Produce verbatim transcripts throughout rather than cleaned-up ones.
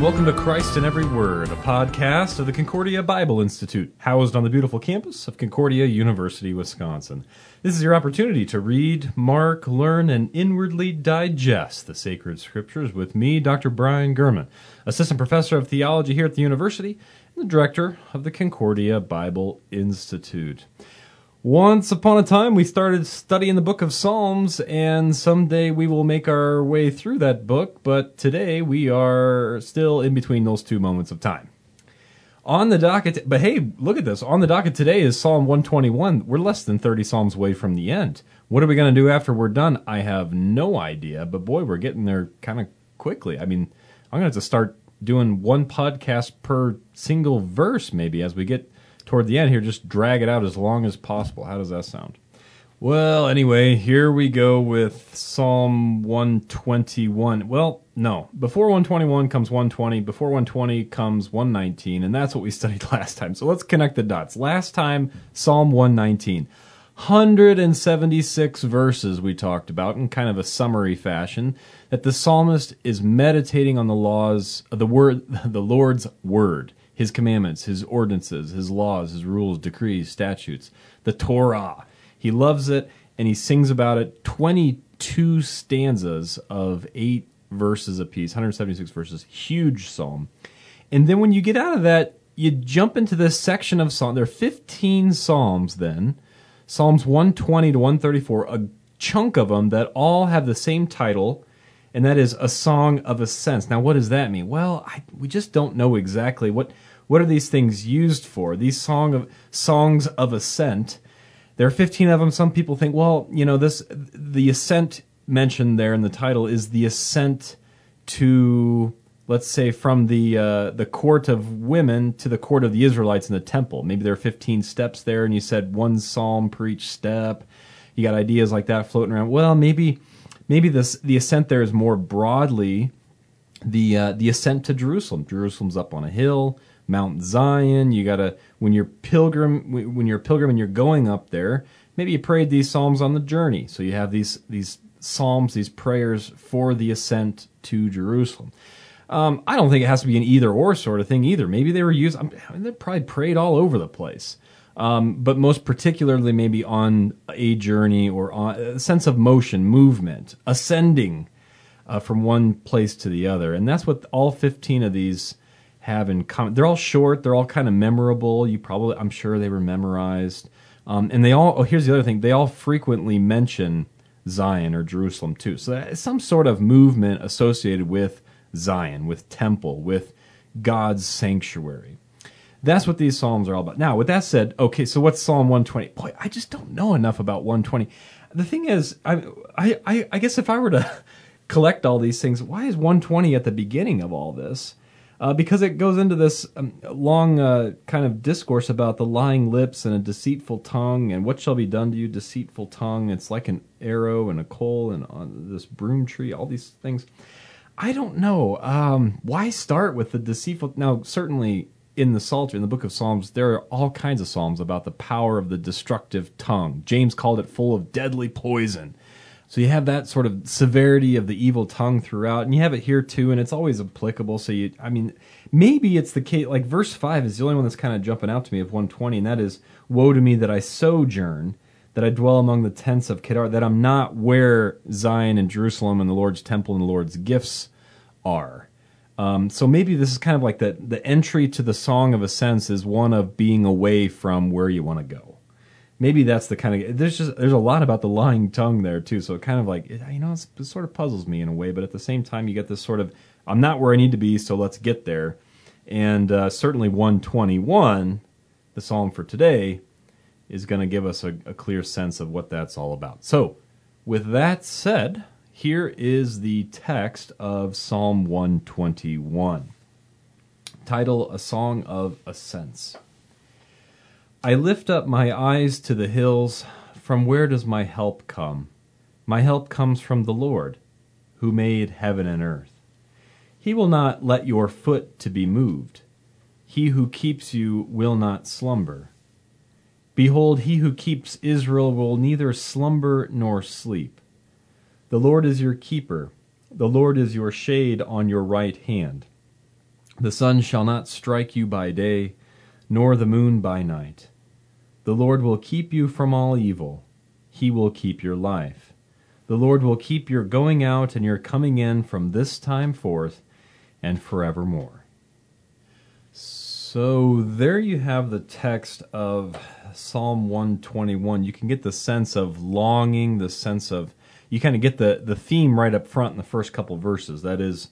and welcome to Christ in Every Word, a podcast of the Concordia Bible Institute, housed on the beautiful campus of Concordia University, Wisconsin. This is your opportunity to read, mark, learn, and inwardly digest the sacred scriptures with me, Doctor Brian Gurman, Assistant Professor of Theology here at the university and the Director of the Concordia Bible Institute. Once upon a time, we started studying the book of Psalms, and someday we will make our way through that book, but today we are still in between those two moments of time. On the docket, but hey, look at this. On the docket today is Psalm one twenty-one. We're less than thirty Psalms away from the end. What are we going to do after we're done? I have no idea, but boy, we're getting there kind of quickly. I mean, I'm going to have to start doing one podcast per single verse maybe as we get toward the end here, just drag it out as long as possible. How does that sound? Well, anyway, here we go with Psalm one twenty-one. Well, no. Before one twenty-one comes one twenty. Before one twenty comes one nineteen, and that's what we studied last time. So let's connect the dots. Last time, Psalm one nineteen. one hundred seventy-six verses we talked about in kind of a summary fashion, that the psalmist is meditating on the laws of the word, the Lord's word. His commandments, his ordinances, his laws, his rules, decrees, statutes, the Torah. He loves it, and he sings about it. twenty-two stanzas of eight verses apiece, one hundred seventy-six verses, huge psalm. And then when you get out of that, you jump into this section of psalm. There are fifteen psalms then, Psalms one twenty to one thirty-four, a chunk of them that all have the same title, and that is a song of ascents. Now, what does that mean? Well, I, we just don't know exactly. What what are these things used for? These song of songs of ascent. There are fifteen of them. Some people think, well, you know, this the ascent mentioned there in the title is the ascent to, let's say, from the uh, the court of women to the court of the Israelites in the temple. Maybe there are fifteen steps there, and you said one psalm per each step. You got ideas like that floating around. Well, maybe. Maybe this the ascent there is more broadly the uh, the ascent to Jerusalem. Jerusalem's up on a hill, Mount Zion. You gotta when you're pilgrim when you're a pilgrim and you're going up there. Maybe you prayed these psalms on the journey, so you have these these psalms, these prayers for the ascent to Jerusalem. Um, I don't think it has to be an either or sort of thing either. Maybe they were used. I mean, they probably prayed all over the place. Um, but most particularly maybe on a journey or on a sense of motion, movement, ascending uh, from one place to the other. And that's what all fifteen of these have in common. They're all short. They're all kind of memorable. You probably, I'm sure they were memorized. Um, and they all, oh, here's the other thing. They all frequently mention Zion or Jerusalem too. So that is some sort of movement associated with Zion, with temple, with God's sanctuary. That's what these psalms are all about. Now, with that said, okay, so what's Psalm one twenty? Boy, I just don't know enough about one twenty. The thing is, I, I, I guess if I were to collect all these things, why is one twenty at the beginning of all this? Uh, because it goes into this um, long uh, kind of discourse about the lying lips and a deceitful tongue, and what shall be done to you, deceitful tongue. It's like an arrow and a coal and on this broom tree, all these things. I don't know. Um, why start with the deceitful? Now, certainly in the Psalter, in the book of Psalms, there are all kinds of psalms about the power of the destructive tongue. James called it full of deadly poison. So you have that sort of severity of the evil tongue throughout, and you have it here too, and it's always applicable. So you, I mean, maybe it's the case, like verse five is the only one that's kind of jumping out to me of one twenty, and that is, woe to me that I sojourn, that I dwell among the tents of Kedar, that I'm not where Zion and Jerusalem and the Lord's temple and the Lord's gifts are. Um, so maybe this is kind of like the, the entry to the Song of Ascents is one of being away from where you want to go. Maybe that's the kind of, there's just, there's a lot about the lying tongue there too. So it kind of like, you know, it's, it sort of puzzles me in a way, but at the same time, you get this sort of, I'm not where I need to be, so let's get there. And uh, certainly one twenty-one, the Psalm for today, is going to give us a, a clear sense of what that's all about. So with that said, here is the text of Psalm one twenty-one. Title, A Song of Ascents. I lift up my eyes to the hills. From where does my help come? My help comes from the Lord, who made heaven and earth. He will not let your foot to be moved. He who keeps you will not slumber. Behold, he who keeps Israel will neither slumber nor sleep. The Lord is your keeper. The Lord is your shade on your right hand. The sun shall not strike you by day, nor the moon by night. The Lord will keep you from all evil. He will keep your life. The Lord will keep your going out and your coming in from this time forth and forevermore. So there you have the text of Psalm one twenty-one. You can get the sense of longing, the sense of, you kind of get the, the theme right up front in the first couple verses. That is,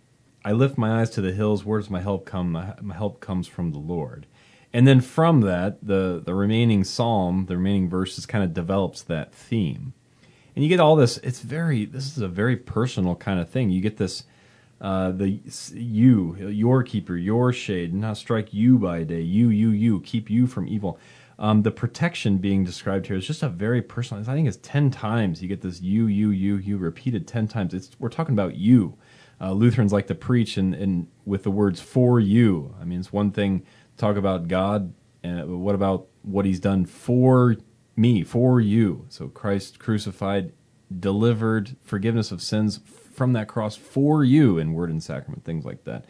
I lift my eyes to the hills. Where does my help come? My, my help comes from the Lord. And then from that, the, the remaining psalm, the remaining verses kind of develops that theme. And you get all this, it's very, this is a very personal kind of thing. You get this, uh, the you, your keeper, your shade, not strike you by day, you, you, you, keep you from evil. Um, the protection being described here is just a very personal, I think it's ten times. You get this you, you, you, you repeated ten times. It's, we're talking about you. Uh, Lutherans like to preach and, and with the words for you. I mean, it's one thing to talk about God, and what about what he's done for me, for you? So Christ crucified, delivered forgiveness of sins from that cross for you in word and sacrament, things like that.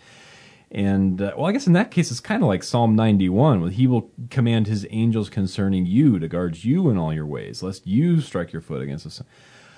And, uh, well, I guess in that case, it's kind of like Psalm ninety-one, where he will command his angels concerning you to guard you in all your ways, lest you strike your foot against the sun.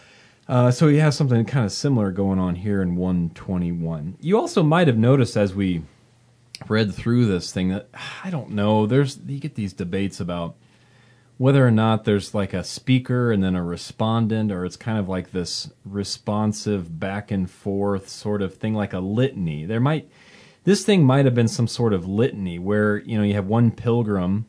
Uh, so he has something kind of similar going on here in one twenty-one. You also might have noticed as we read through this thing that, I don't know, there's you get these debates about whether or not there's like a speaker and then a respondent, or it's kind of like this responsive back and forth sort of thing, like a litany. There might, this thing might have been some sort of litany where, you know, you have one pilgrim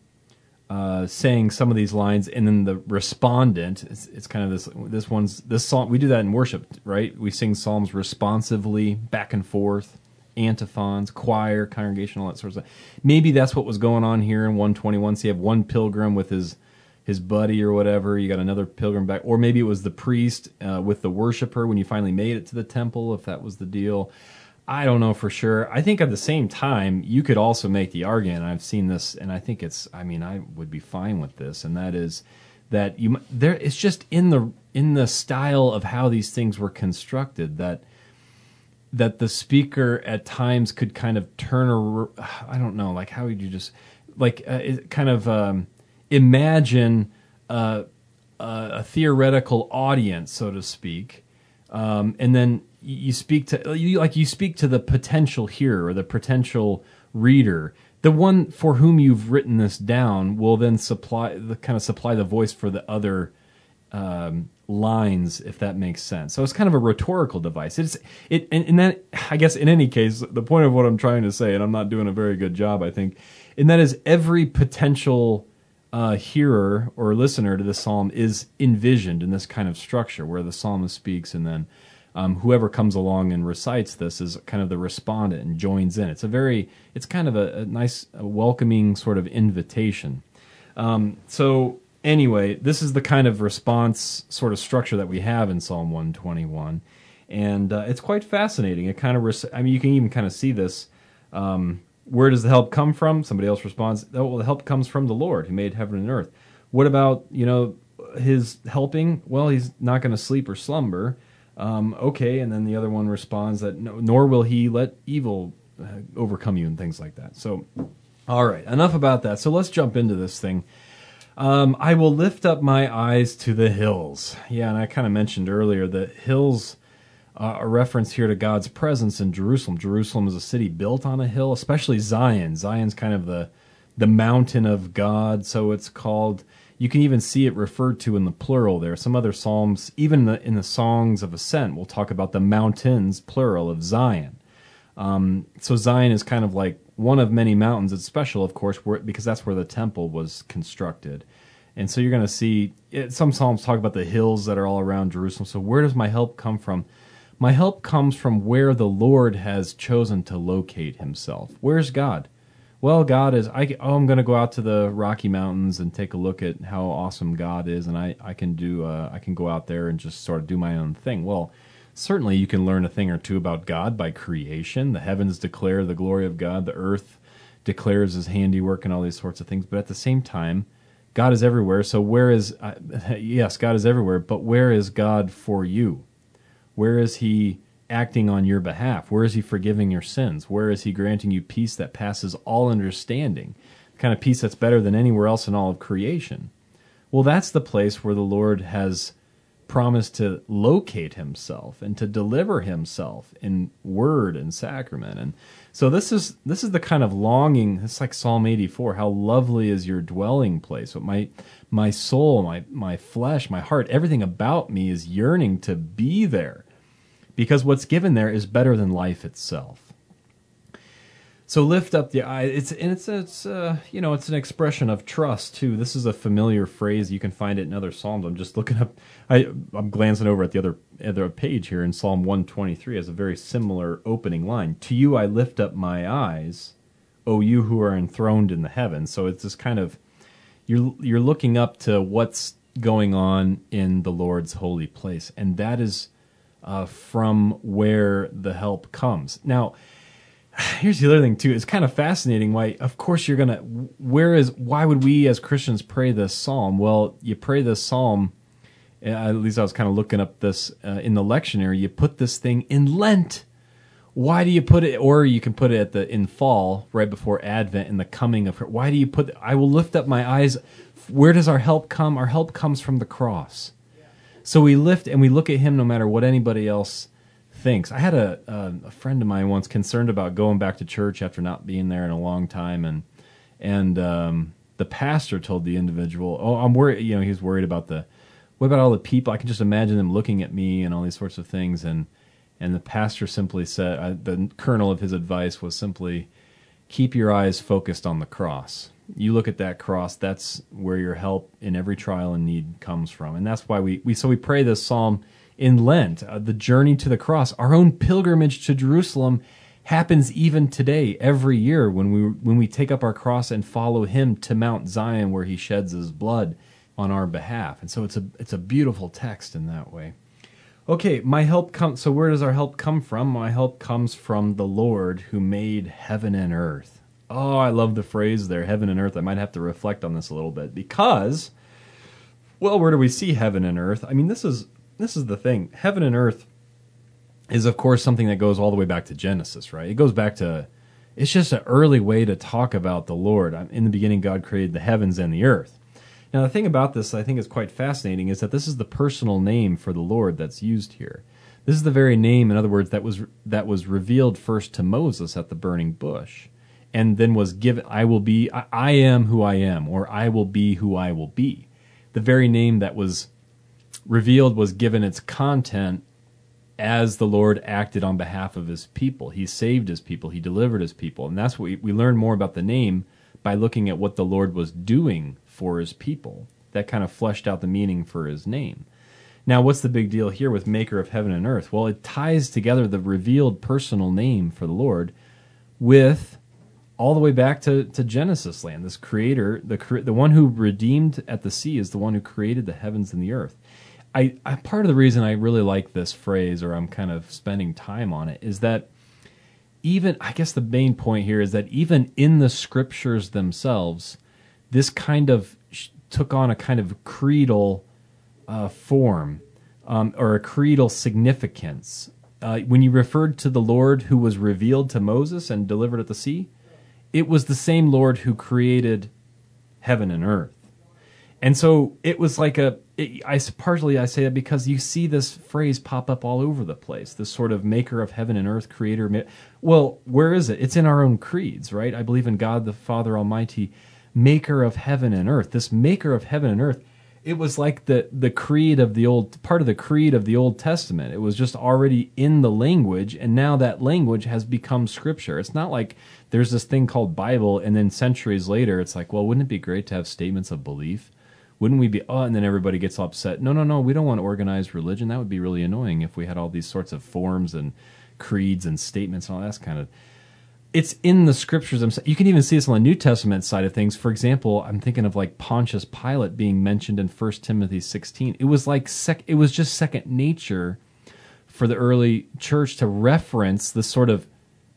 Uh, saying some of these lines, and then the respondent. It's, it's kind of this. This one's this song. We do that in worship, right? We sing psalms responsively, back and forth, antiphons, choir, congregation, all that sort of stuff. Maybe that's what was going on here in one twenty-one. So you have one pilgrim with his his buddy or whatever. You got another pilgrim back, or maybe it was the priest uh, with the worshiper when you finally made it to the temple, if that was the deal. I don't know for sure. I think at the same time, you could also make the argument, I've seen this, and I think it's, I mean, I would be fine with this, and that is that you there. It's just in the in the style of how these things were constructed that that the speaker at times could kind of turn, or I don't know, like how would you just, like uh, it kind of um, imagine uh, uh, a theoretical audience, so to speak, um, and then you speak to you like you speak to the potential hearer or the potential reader. The one for whom you've written this down will then supply the kind of supply the voice for the other um, lines, if that makes sense. So it's kind of a rhetorical device. It's it and, and that I guess in any case, the point of what I'm trying to say, and I'm not doing a very good job, I think, and that is every potential uh, hearer or listener to the psalm is envisioned in this kind of structure where the psalmist speaks and then Um, whoever comes along and recites this is kind of the respondent and joins in. It's a very, it's kind of a, a nice, a welcoming sort of invitation. Um, so anyway, this is the kind of response sort of structure that we have in Psalm one twenty-one, and uh, it's quite fascinating. It kind of, res- I mean, you can even kind of see this. Um, where does the help come from? Somebody else responds, oh, well, the help comes from the Lord who made heaven and earth. What about, you know, his helping? Well, he's not going to sleep or slumber. Um, okay, and then the other one responds that no, nor will he let evil uh, overcome you and things like that. So, all right, enough about that. So let's jump into this thing. Um, I will lift up my eyes to the hills. Yeah, and I kind of mentioned earlier that hills are a reference here to God's presence in Jerusalem. Jerusalem is a city built on a hill, especially Zion. Zion's kind of the the mountain of God, so it's called. You can even see it referred to in the plural there. Some other psalms, even in the, in the Songs of Ascent, will talk about the mountains, plural, of Zion. Um, so Zion is kind of like one of many mountains. It's special, of course, where, because that's where the temple was constructed. And so you're going to see, it, some psalms talk about the hills that are all around Jerusalem. So where does my help come from? My help comes from where the Lord has chosen to locate himself. Where's God? Well, God is, I, oh, I'm going to go out to the Rocky Mountains and take a look at how awesome God is, and I, I can do, uh, I can go out there and just sort of do my own thing. Well, certainly you can learn a thing or two about God by creation. The heavens declare the glory of God. The earth declares his handiwork and all these sorts of things. But at the same time, God is everywhere. So where is, uh, yes, God is everywhere, but where is God for you? Where is he acting on your behalf? Where is he forgiving your sins? Where is he granting you peace that passes all understanding? The kind of peace that's better than anywhere else in all of creation. Well, that's the place where the Lord has promised to locate himself and to deliver himself in word and sacrament. And so this is this is the kind of longing. It's like Psalm eighty-four. How lovely is your dwelling place. But my my soul, my my flesh, my heart, everything about me is yearning to be there, because what's given there is better than life itself. So lift up the eye. It's and it's it's uh, you know it's an expression of trust too. This is a familiar phrase. You can find it in other psalms. I'm just looking up. I I'm glancing over at the other other page here in Psalm one twenty-three. Has a very similar opening line. To you I lift up my eyes, O you who are enthroned in the heavens. So it's this kind of you're you're looking up to what's going on in the Lord's holy place, and that is uh, from where the help comes. Now, here's the other thing too. It's kind of fascinating. Why, of course, you're gonna. Where is? Why would we as Christians pray this psalm? Well, you pray this psalm. Uh, at least I was kind of looking up this uh, in the lectionary. You put this thing in Lent. Why do you put it? Or you can put it at the in fall, right before Advent, in the coming of. Why do you put? I will lift up my eyes. Where does our help come? Our help comes from the cross. So we lift and we look at him, no matter what anybody else thinks. I had a, a a friend of mine once concerned about going back to church after not being there in a long time, and and um, the pastor told the individual, "Oh, I'm worried." You know, he was worried about the what about all the people? I can just imagine them looking at me and all these sorts of things. And and the pastor simply said, uh, the kernel of his advice was simply, keep your eyes focused on the cross. You look at that cross. That's where your help in every trial and need comes from, and that's why we we so we pray this psalm. In Lent, uh, the journey to the cross, our own pilgrimage to Jerusalem happens even today, every year, when we when we take up our cross and follow him to Mount Zion, where he sheds his blood on our behalf. And so it's a it's a beautiful text in that way. Okay, my help comes. So where does our help come from? My help comes from the Lord who made heaven and earth. Oh, I love the phrase there, heaven and earth. I might have to reflect on this a little bit because, well, where do we see heaven and earth? I mean, this is. This is the thing. Heaven and earth is, of course, something that goes all the way back to Genesis, right? It goes back to, it's just an early way to talk about the Lord. In the beginning, God created the heavens and the earth. Now, the thing about this I think is quite fascinating is that this is the personal name for the Lord that's used here. This is the very name, in other words, that was that was revealed first to Moses at the burning bush, and then was given, I will be, I, I am who I am, or I will be who I will be. The very name that was revealed was given its content as the Lord acted on behalf of his people. He saved his people. He delivered his people. And that's what we, we learn more about the name by looking at what the Lord was doing for his people. That kind of fleshed out the meaning for his name. Now, what's the big deal here with Maker of Heaven and Earth? Well, it ties together the revealed personal name for the Lord with all the way back to, to Genesis land. This creator, the the one who redeemed at the sea is the one who created the heavens and the earth. I, I part of the reason I really like this phrase, or I'm kind of spending time on it, is that even, I guess the main point here is that even in the scriptures themselves, this kind of sh- took on a kind of creedal uh, form, um, or a creedal significance. Uh, when you referred to the Lord who was revealed to Moses and delivered at the sea, it was the same Lord who created heaven and earth. And so it was like a, it, I partially I say that because you see this phrase pop up all over the place, this sort of maker of heaven and earth, creator. Well, where is it? It's in our own creeds, right? I believe in God the Father Almighty, maker of heaven and earth. This maker of heaven and earth, it was like the, the creed of the old, part of the creed of the Old Testament. It was just already in the language, and now that language has become scripture. It's not like there's this thing called Bible, and then centuries later, it's like, well, wouldn't it be great to have statements of belief? Wouldn't we be, oh, and then everybody gets upset. No, no, no, we don't want organized religion. That would be really annoying if we had all these sorts of forms and creeds and statements and all that kind of. It's in the scriptures themselves. You can even see this on the New Testament side of things. For example, I'm thinking of like Pontius Pilate being mentioned in First Timothy sixteen. It was like sec- it was just second nature for the early church to reference the sort of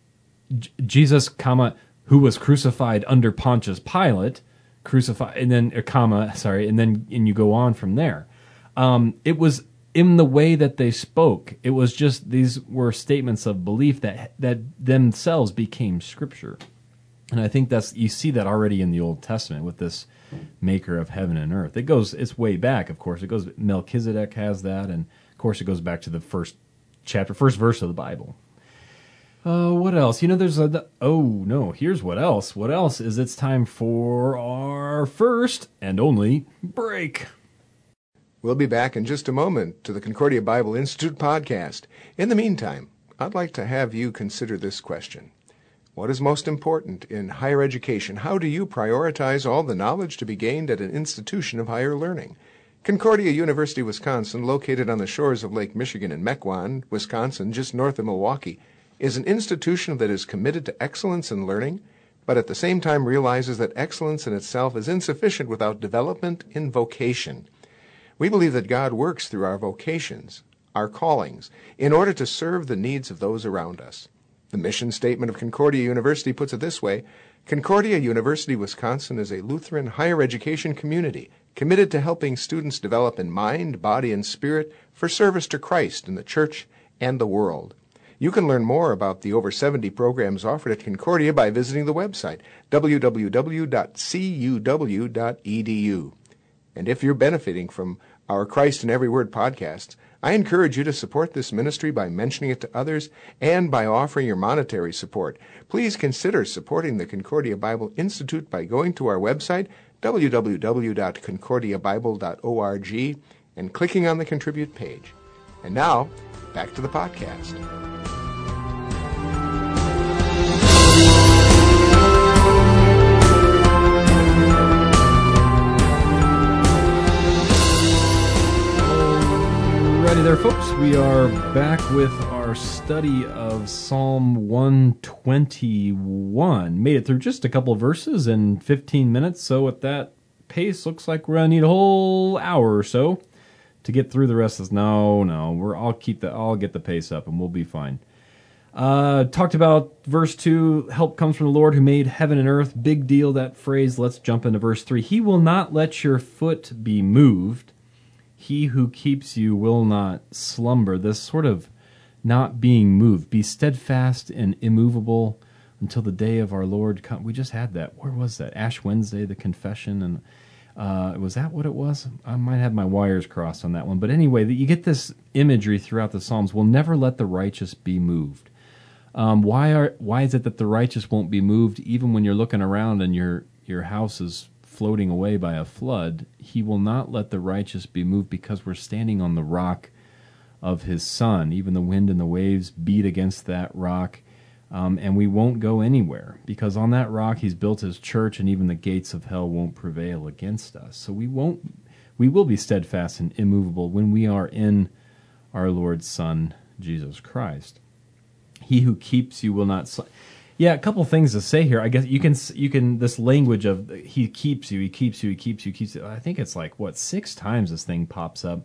J- Jesus, comma, who was crucified under Pontius Pilate. Crucified, and then a comma, sorry, and then and you go on from there. Um, it was in the way that they spoke. It was just, these were statements of belief that that themselves became Scripture. And I think that's, you see that already in the Old Testament with this maker of heaven and earth. It goes, it's way back, of course. It goes, Melchizedek has that, and of course it goes back to the first chapter, first verse of the Bible. Uh, what else? You know, there's a, oh no, here's what else. What else is it's time for our first and only break. We'll be back in just a moment to the Concordia Bible Institute podcast. In the meantime, I'd like to have you consider this question. What is most important in higher education? How do you prioritize all the knowledge to be gained at an institution of higher learning? Concordia University, Wisconsin, located on the shores of Lake Michigan in Mequon, Wisconsin, just north of Milwaukee, is an institution that is committed to excellence in learning, but at the same time realizes that excellence in itself is insufficient without development in vocation. We believe that God works through our vocations, our callings, in order to serve the needs of those around us. The mission statement of Concordia University puts it this way: Concordia University, Wisconsin is a Lutheran higher education community committed to helping students develop in mind, body, and spirit for service to Christ in the church and the world. You can learn more about the over seventy programs offered at Concordia by visiting the website, w w w dot c u w dot e d u. And if you're benefiting from our Christ in Every Word podcasts, I encourage you to support this ministry by mentioning it to others and by offering your monetary support. Please consider supporting the Concordia Bible Institute by going to our website, w w w dot concordia bible dot org, and clicking on the Contribute page. And now, back to the podcast. Alrighty there, folks. We are back with our study of Psalm one twenty-one. Made it through just a couple verses in fifteen minutes, so at that pace, looks like we're going to need a whole hour or so to get through the rest of this. No, no, we're, I'll keep the, I'll get the pace up and we'll be fine. Uh, talked about verse two, help comes from the Lord who made heaven and earth. Big deal, that phrase. Let's jump into verse three. He will not let your foot be moved. He who keeps you will not slumber. This sort of not being moved. Be steadfast and immovable until the day of our Lord come. We just had that. Where was that? Ash Wednesday, the confession. And uh, was that what it was? I might have my wires crossed on that one. But anyway, you get this imagery throughout the Psalms. We'll never let the righteous be moved. Um, why are why is it that the righteous won't be moved even when you're looking around and your your house is floating away by a flood? He will not let the righteous be moved because we're standing on the rock of his Son. Even the wind and the waves beat against that rock, um, and we won't go anywhere because on that rock he's built his church, and even the gates of hell won't prevail against us. So we won't, we will be steadfast and immovable when we are in our Lord's Son, Jesus Christ. He who keeps you will not... Sl- Yeah, a couple things to say here. I guess you can you can this language of he keeps you, he keeps you, he keeps you, keeps you. I think it's like what six times this thing pops up.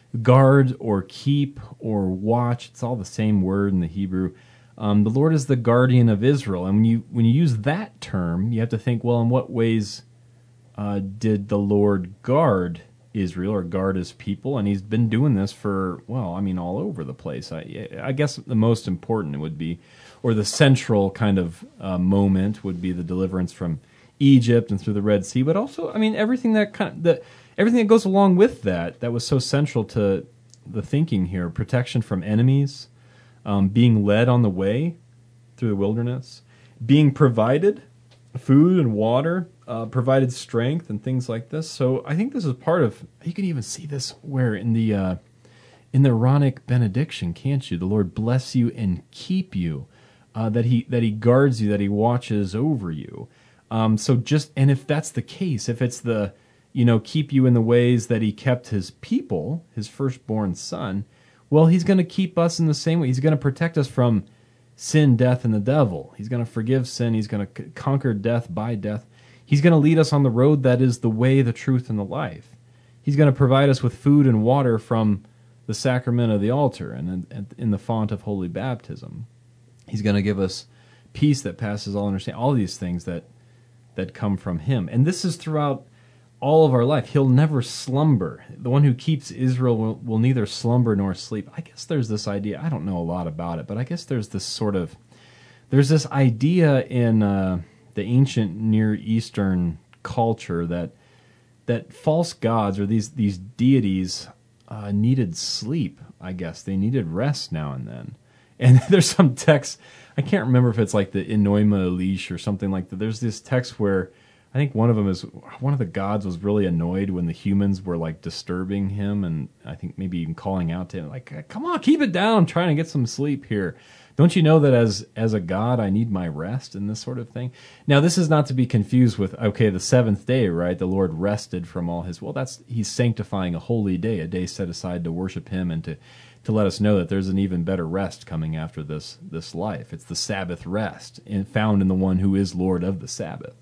Guard or keep or watch. It's all the same word in the Hebrew. Um, the Lord is the guardian of Israel, and when you when you use that term, you have to think, well, in what ways uh, did the Lord guard Israel or guard his people? And he's been doing this for, well, I mean, all over the place. I, I guess the most important would be, or the central kind of uh, moment would be the deliverance from Egypt and through the Red Sea, but also, I mean, everything that kind of, the, everything that goes along with that, that was so central to the thinking here: protection from enemies, um, being led on the way through the wilderness, being provided food and water, uh, provided strength and things like this. So I think this is part of. You can even see this where in the uh, in the Aaronic benediction, can't you? The Lord bless you and keep you. Uh, that he that he guards you, that he watches over you. Um, so just and if that's the case, if it's the you know keep you in the ways that he kept his people, his firstborn son, well, he's going to keep us in the same way. He's going to protect us from sin, death, and the devil. He's going to forgive sin. He's going to c- conquer death by death. He's going to lead us on the road that is the way, the truth, and the life. He's going to provide us with food and water from the sacrament of the altar and in, in the font of holy baptism. He's going to give us peace that passes all understanding. All these things that that come from him, and this is throughout all of our life. He'll never slumber. The one who keeps Israel will, will neither slumber nor sleep. I guess there's this idea, I don't know a lot about it, but I guess there's this sort of, there's this idea in uh, the ancient Near Eastern culture that that false gods or these, these deities uh, needed sleep, I guess. They needed rest now and then. And there's some text, I can't remember if it's like the Enoima Elish or something like that. There's this text where I think one of them is, one of the gods was really annoyed when the humans were like disturbing him, and I think maybe even calling out to him, like, come on, keep it down, I'm trying to get some sleep here. Don't you know that as as a god I need my rest and this sort of thing? Now, this is not to be confused with, okay, the seventh day, right? The Lord rested from all his, well, that's, he's sanctifying a holy day, a day set aside to worship him and to, to let us know that there's an even better rest coming after this, this life. It's the Sabbath rest in, found in the one who is Lord of the Sabbath.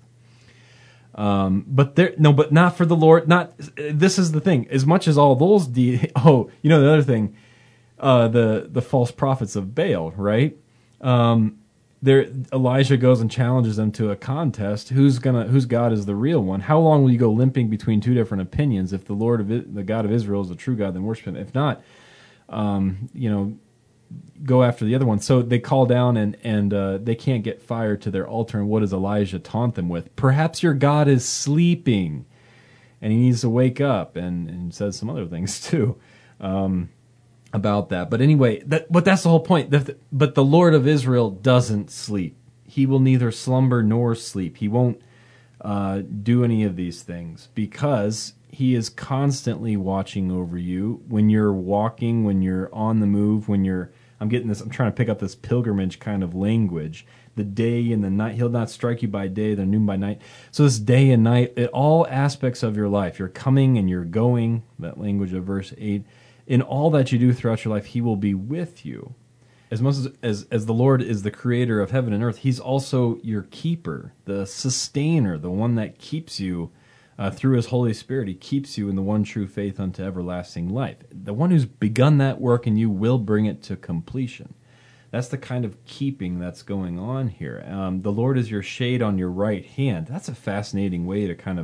Um, but there, no, but not for the Lord. Not this is the thing. As much as all those, de- oh, you know the other thing, uh, the the false prophets of Baal, right? Um, there, Elijah goes and challenges them to a contest. Who's gonna, whose God is the real one? How long will you go limping between two different opinions? If the Lord of it, the God of Israel is the true God, then worship him. If not, um, you know, go after the other one. So they call down and, and uh, they can't get fire to their altar. And what does Elijah taunt them with? Perhaps your God is sleeping and he needs to wake up, and, and says some other things too um, about that. But anyway, that, but that's the whole point. The, but the Lord of Israel doesn't sleep. He will neither slumber nor sleep. He won't uh, do any of these things because he is constantly watching over you when you're walking, when you're on the move, when you're, I'm getting this, I'm trying to pick up this pilgrimage kind of language. The day and the night, he'll not strike you by day, the noon by night. So this day and night, at all aspects of your life, you're coming and you're going, that language of verse eight, in all that you do throughout your life, he will be with you. As much as, as, as the Lord is the creator of heaven and earth, he's also your keeper, the sustainer, the one that keeps you uh, through his Holy Spirit. He keeps you in the one true faith unto everlasting life. The one who's begun that work in you will bring it to completion. That's the kind of keeping that's going on here. Um, the Lord is your shade on your right hand. That's a fascinating way to kind of,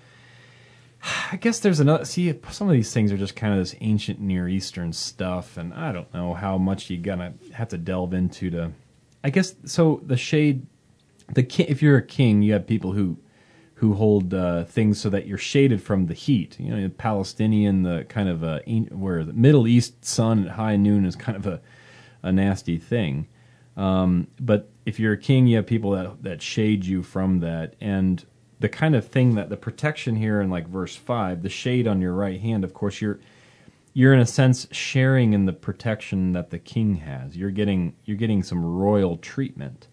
I guess there's another, see, some of these things are just kind of this ancient Near Eastern stuff, and I don't know how much you're going to have to delve into to, I guess, so the shade, the ki- if you're a king, you have people who who hold uh, things so that you're shaded from the heat. You know, the Palestinian, the kind of, a, where the Middle East sun at high noon is kind of a, a nasty thing. Um, but if you're a king, you have people that, that shade you from that, and the kind of thing that the protection here in like verse five, the shade on your right hand, of course, you're you're in a sense sharing in the protection that the king has. You're getting you're getting some royal treatment,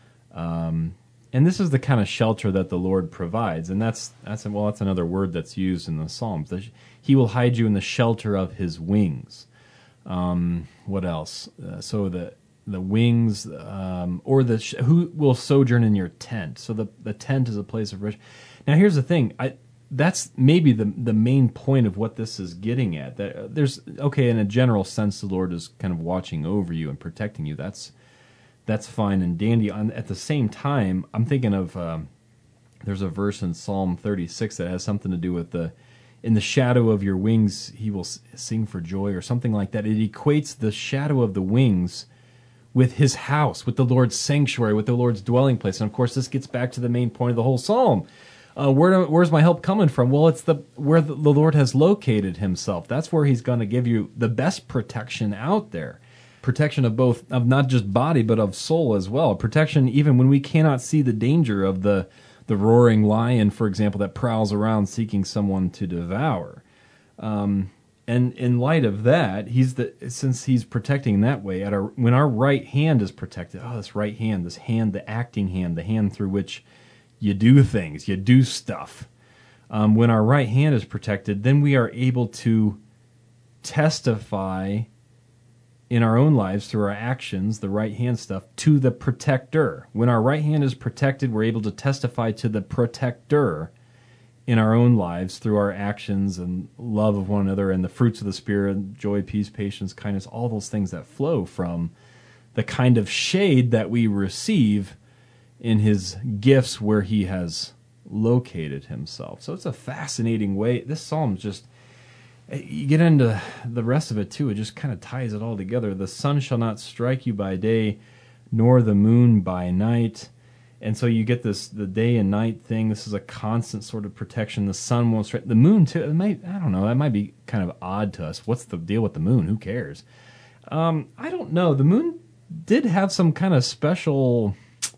um, and this is the kind of shelter that the Lord provides. And that's that's well, that's another word that's used in the Psalms. He will hide you in the shelter of his wings. Um, what else? Uh, so the the wings, um, or the sh- who will sojourn in your tent. So the the tent is a place of rest. Now here's the thing. I that's maybe the the main point of what this is getting at. That uh, there's okay, in a general sense, the Lord is kind of watching over you and protecting you. That's that's fine and dandy. On, at the same time, I'm thinking of um, there's a verse in Psalm thirty-six that has something to do with the in the shadow of your wings he will sing for joy, or something like that. It equates the shadow of the wings with his house, with the Lord's sanctuary, with the Lord's dwelling place. And of course, this gets back to the main point of the whole psalm. Uh, where where's my help coming from? Well, it's the where the, the Lord has located himself. That's where he's going to give you the best protection out there. Protection of both, of not just body, but of soul as well. Protection even when we cannot see the danger of the, the roaring lion, for example, that prowls around seeking someone to devour. Um, And in light of that, he's the since he's protecting that way, at our when our right hand is protected, oh, this right hand, this hand, the acting hand, the hand through which you do things, you do stuff. Um, when our right hand is protected, then we are able to testify in our own lives through our actions, the right hand stuff, to the protector. When our right hand is protected, we're able to testify to the protector in our own lives through our actions and love of one another and the fruits of the Spirit, joy, peace, patience, kindness, all those things that flow from the kind of shade that we receive in his gifts where he has located himself. So it's a fascinating way. This psalm just, you get into the rest of it too, it just kind of ties it all together. The sun shall not strike you by day, nor the moon by night. And so you get this, the day and night thing. This is a constant sort of protection. The sun won't strike. The moon too, it might, I don't know, that might be kind of odd to us. What's the deal with the moon? Who cares? Um, I don't know. The moon did have some kind of special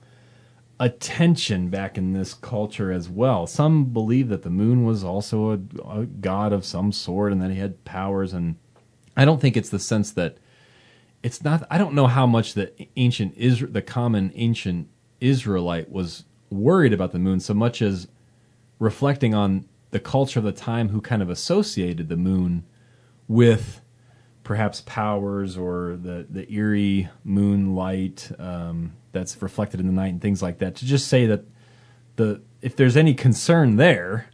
attention back in this culture as well. Some believe that the moon was also a, a god of some sort and that he had powers. And I don't think it's the sense that it's not, I don't know how much the ancient Israel, the common ancient Israelite was worried about the moon so much as reflecting on the culture of the time who kind of associated the moon with perhaps powers or the, the eerie moonlight um, that's reflected in the night and things like that. To just say that the if there's any concern there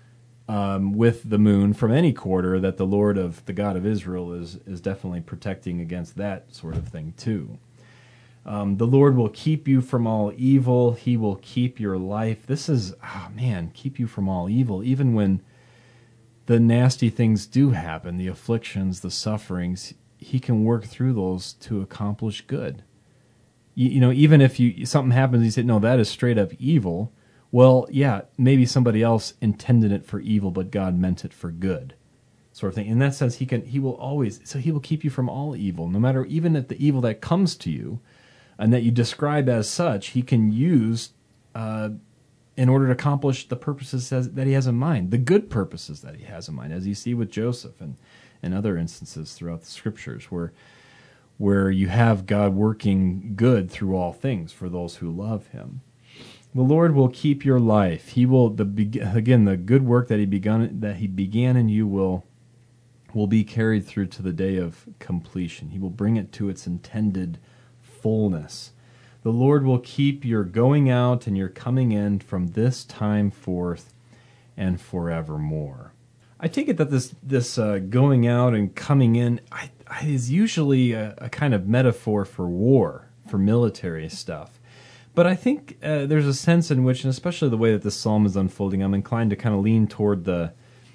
um, with the moon from any quarter, that the Lord of the God of Israel is is definitely protecting against that sort of thing too. Um, the Lord will keep you from all evil. He will keep your life. This is, oh man, keep you from all evil. Even when the nasty things do happen, the afflictions, the sufferings, he can work through those to accomplish good. You, you know, even if you something happens, you say, no, that is straight up evil. Well, yeah, maybe somebody else intended it for evil, but God meant it for good, sort of thing. In that sense, he can, he will always, so he will keep you from all evil, no matter, even if the evil that comes to you and that you describe as such, he can use uh, in order to accomplish the purposes that he has in mind, the good purposes that he has in mind, as you see with Joseph and, and other instances throughout the scriptures where where you have God working good through all things for those who love him. The Lord will keep your life. He will, the again, the good work that he begun that he began in you will will be carried through to the day of completion. He will bring it to its intended fullness. The Lord will keep your going out and your coming in from this time forth and forevermore. I take it that this this uh, going out and coming in I, I, is usually a, a kind of metaphor for war, for military stuff. But I think uh, there's a sense in which, and especially the way that this psalm is unfolding, I'm inclined to kind of lean toward the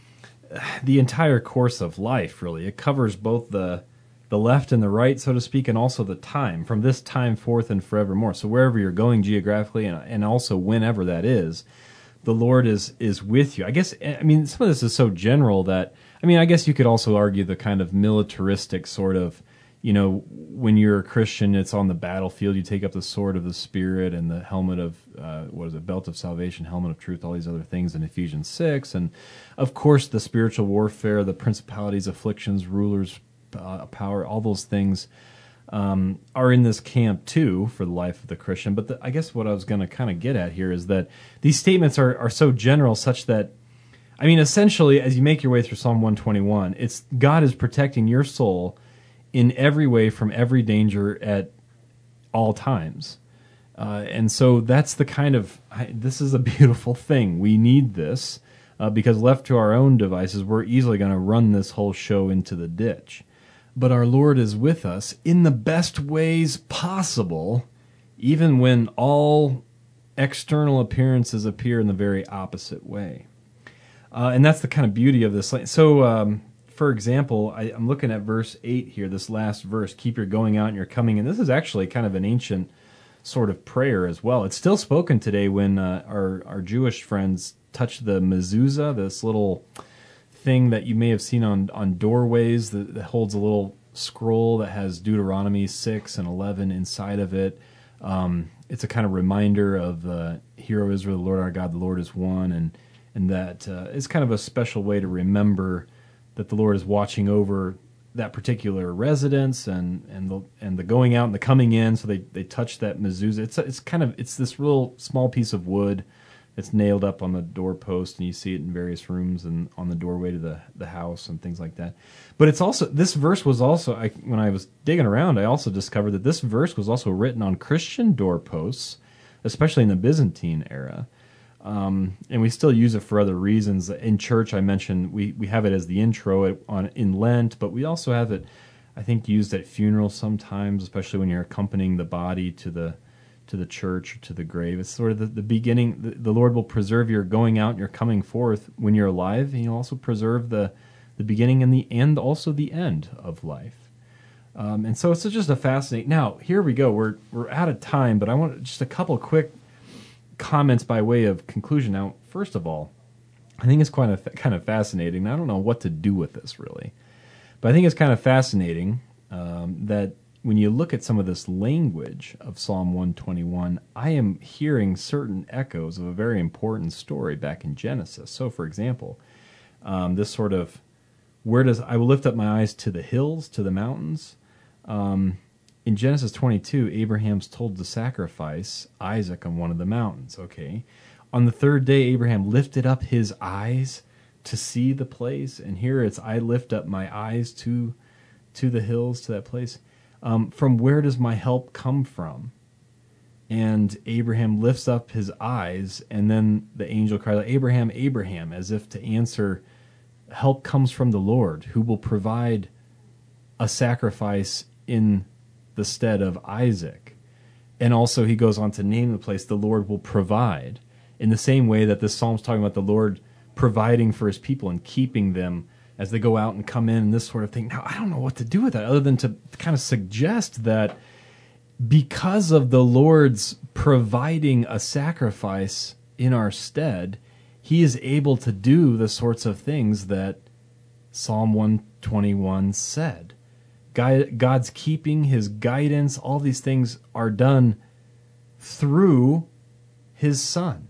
the entire course of life, really. It covers both the the left and the right, so to speak, and also the time, from this time forth and forevermore. So wherever you're going geographically, and, and also whenever that is, the Lord is is with you. I guess, I mean, some of this is so general that, I mean, I guess you could also argue the kind of militaristic sort of, you know, when you're a Christian, it's on the battlefield, you take up the sword of the Spirit and the helmet of, uh, what is it, belt of salvation, helmet of truth, all these other things in Ephesians six. And, of course, the spiritual warfare, the principalities, afflictions, rulers, uh, power, all those things um, are in this camp, too, for the life of the Christian. But the, I guess what I was going to kind of get at here is that these statements are, are so general such that, I mean, essentially, as you make your way through Psalm one twenty-one, it's God is protecting your soul in every way from every danger at all times. Uh, and so that's the kind of, I, this is a beautiful thing. We need this uh, because left to our own devices, we're easily going to run this whole show into the ditch. But our Lord is with us in the best ways possible, even when all external appearances appear in the very opposite way. Uh, and that's the kind of beauty of this. So, um, for example, I, I'm looking at verse eight here, this last verse, keep your going out and your coming in. This is actually kind of an ancient sort of prayer as well. It's still spoken today when uh, our, our Jewish friends touch the mezuzah, this little thing that you may have seen on, on doorways that, that holds a little scroll that has Deuteronomy six and eleven inside of it. Um, it's a kind of reminder of uh, Hear, O Israel, the Lord our God, the Lord is one, and, and that uh, is kind of a special way to remember that the Lord is watching over that particular residence and and the and the going out and the coming in. So they, they touch that mezuzah. It's it's kind of it's this real small piece of wood that's nailed up on the doorpost, and you see it in various rooms and on the doorway to the, the house and things like that. But it's also, this verse was also, I, when I was digging around, I also discovered that this verse was also written on Christian doorposts, especially in the Byzantine era. Um, and we still use it for other reasons. In church, I mentioned we, we have it as the intro on in Lent, but we also have it, I think, used at funerals sometimes, especially when you're accompanying the body to the to the church or to the grave. It's sort of the, the beginning. The, the Lord will preserve your going out and your coming forth when you're alive, and He'll also preserve the, the beginning and the end, also the end of life. Um, and so it's just a fascinating... Now, here we go. We're we're out of time, but I want just a couple quick comments by way of conclusion. Now, first of all, I think it's quite a, kind of fascinating. I don't know what to do with this, really. But I think it's kind of fascinating um, that when you look at some of this language of Psalm one twenty-one, I am hearing certain echoes of a very important story back in Genesis. So, for example, um, this sort of, where does, I will lift up my eyes to the hills, to the mountains. Um, in Genesis twenty-two, Abraham's told to sacrifice Isaac on one of the mountains, okay? On the third day, Abraham lifted up his eyes to see the place. And here it's, I lift up my eyes to to the hills, to that place. Um, from where does my help come from? And Abraham lifts up his eyes, and then the angel cries out, Abraham, Abraham, as if to answer, help comes from the Lord, who will provide a sacrifice in the stead of Isaac. And also he goes on to name the place, the Lord will provide, in the same way that this psalm's talking about the Lord providing for his people and keeping them as they go out and come in and this sort of thing. Now, I don't know what to do with that other than to kind of suggest that because of the Lord's providing a sacrifice in our stead, He is able to do the sorts of things that Psalm one twenty-one said. God's keeping, His guidance, all these things are done through His Son.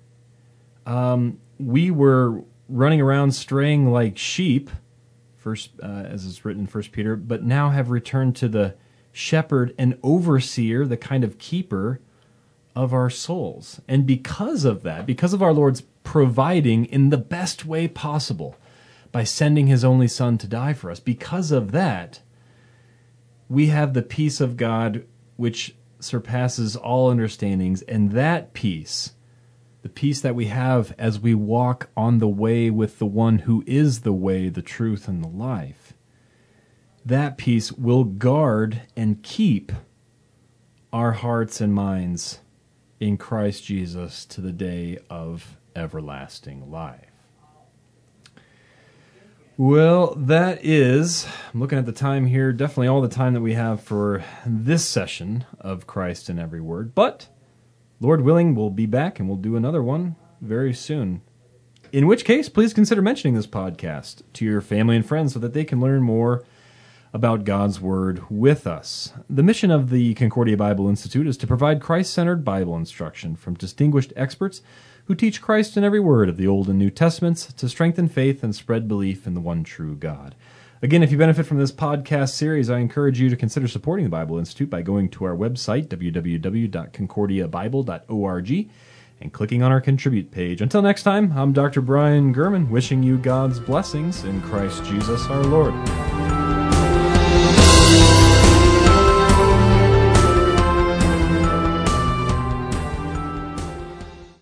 Um, we were running around straying like sheep, first uh, as is written in First Peter, but now have returned to the shepherd and overseer, the kind of keeper of our souls. And because of that, because of our Lord's providing in the best way possible by sending His only Son to die for us, because of that, we have the peace of God which surpasses all understandings, and that peace, the peace that we have as we walk on the way with the one who is the way, the truth, and the life, that peace will guard and keep our hearts and minds in Christ Jesus to the day of everlasting life. Well, that is, I'm looking at the time here, definitely all the time that we have for this session of Christ in Every Word. But, Lord willing, we'll be back and we'll do another one very soon. In which case, please consider mentioning this podcast to your family and friends so that they can learn more about God's Word with us. The mission of the Concordia Bible Institute is to provide Christ-centered Bible instruction from distinguished experts who teach Christ in every word of the Old and New Testaments to strengthen faith and spread belief in the one true God. Again, if you benefit from this podcast series, I encourage you to consider supporting the Bible Institute by going to our website, w w w dot concordia bible dot org, and clicking on our Contribute page. Until next time, I'm Doctor Brian Gurman, wishing you God's blessings in Christ Jesus our Lord.